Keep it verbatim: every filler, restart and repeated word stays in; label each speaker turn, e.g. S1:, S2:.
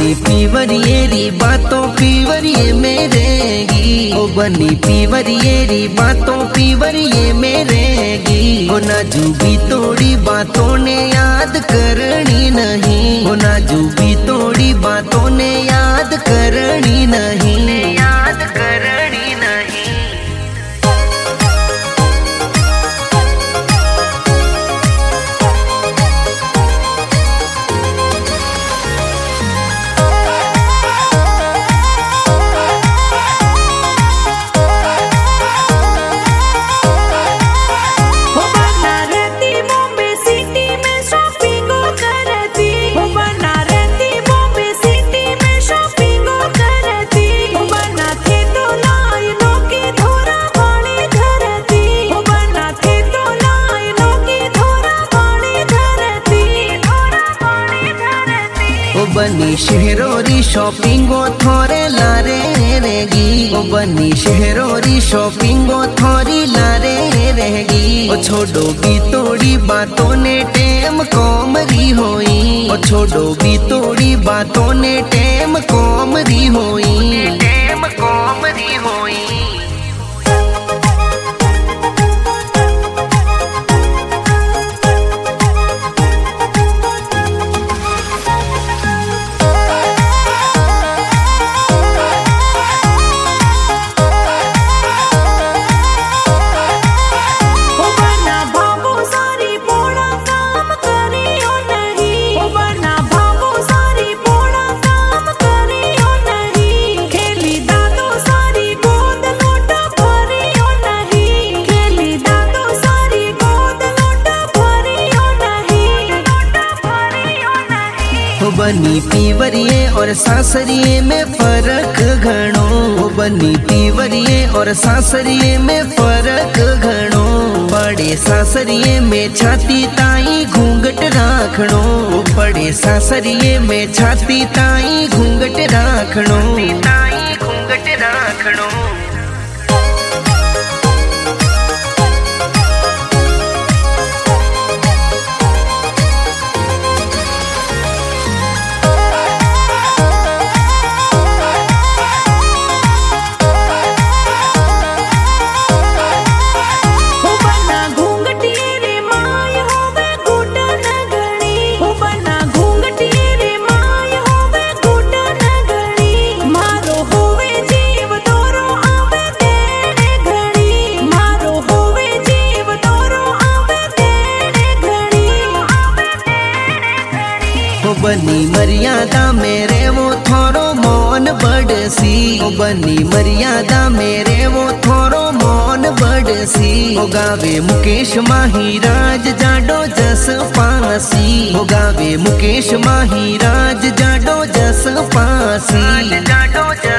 S1: बनी पीवरियेरी बातों पीवरिये में रहेगी। ओ बनी पीवरियेरी बातों पीवरिये में रहेगी। ओ नाजुबी तोड़ी बातों ने याद करनी नहीं। ओ नाजुबी तोड़ी बातों ने याद करनी नहीं। याद करनी नहीं। बनी शहरोरी शॉपिंगो थोरे लारे रहेगी। ओ बनी शहरोरी शॉपिंगो थोरी लारे रहेगी। ओ छोड़ो भी तोड़ी बातों ने टेम कोमरी होई। ओ छोड़ो भी तोड़ी बातों ने टेम कोमरी होई। टेम कोमरी होई। बनी पीवरिये और सासरिये में फर्क घणो। बनी पीवरिये और सासरिये में फर्क घणो। बड़े सासरिये में छाती ताई घूंघट राखणो। बड़े सासरिये में छाती ताई घूंघट राखणो। ताई घूंघट राखणो। बनी मर्यादा मेरे वो थोरो मौन बड़सी। ओ बनी मर्यादा मेरे वो थोरो मौन बड़सी। ओ गावे मुकेश माहीराज जाडो जस पासी। ओ गावे मुकेश माहीराज जाडो जस पासी। जाडो जस